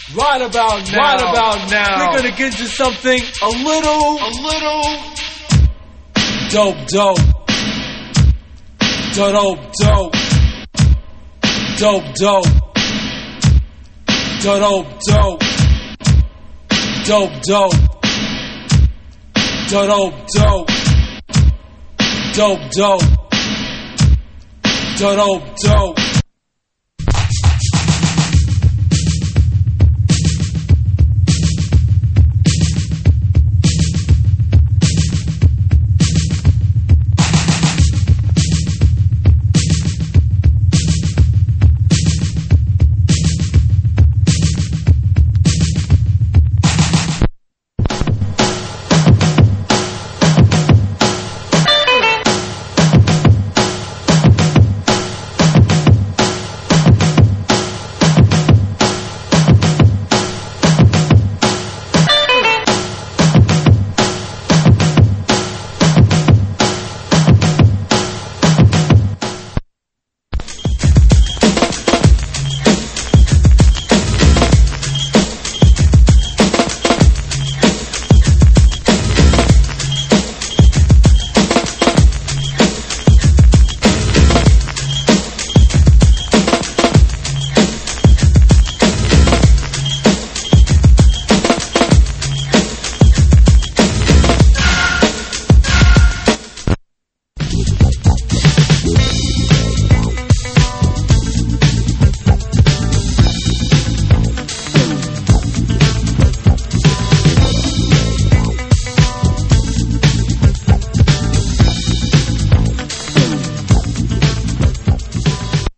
Right about now, we're gonna get into something a little dope, dope, dope, dope, dope, dope, dope, dope, dope, dope, dope, dope, dope, dope, dope, dope.